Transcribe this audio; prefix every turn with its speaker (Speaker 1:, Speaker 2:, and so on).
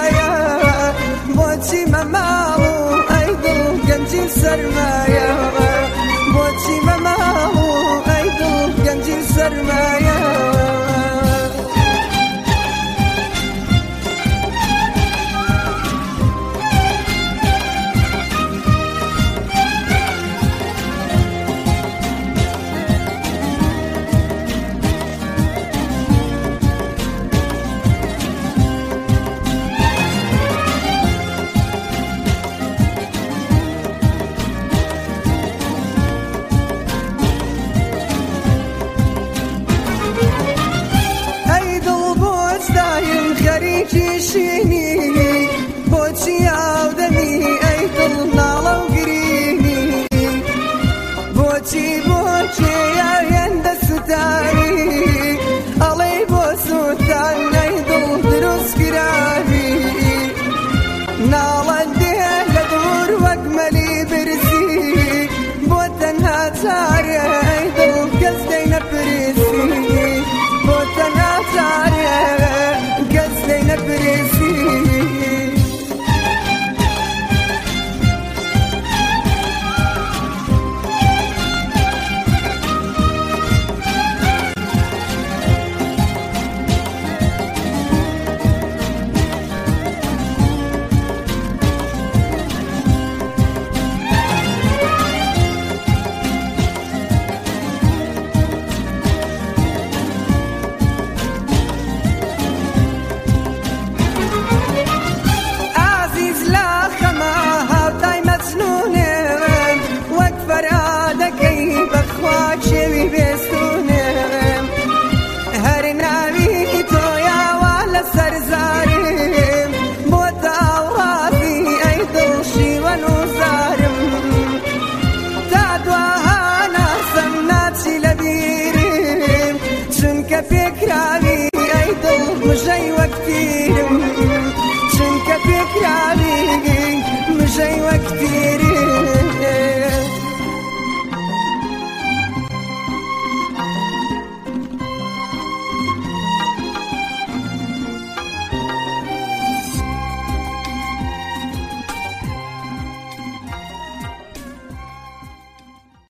Speaker 1: سرمایە بۆچی مەماڵ و ئەی دڵ گەنجی سەرمایە بۆچی مەماڵ و ئەی دڵ گەنجی سەرمایە خەریکیشینی بۆچی ئاودەمی ئەی دڵ ناڵە و گرینی بۆچی بۆ کێیە هێندە سوتاری ئەڵێی بۆ سوتان ئەی دڵ دروست کراوی ناڵە دێ لە دوور وەک مەلی برسی بۆ تەنها چارێ ئەی دڵ کەس دەی نەپرسی بۆ تەنها چارێ نەپرسی مژەی وەکتیرم چونکە پێکراوی مژەی وەکتیر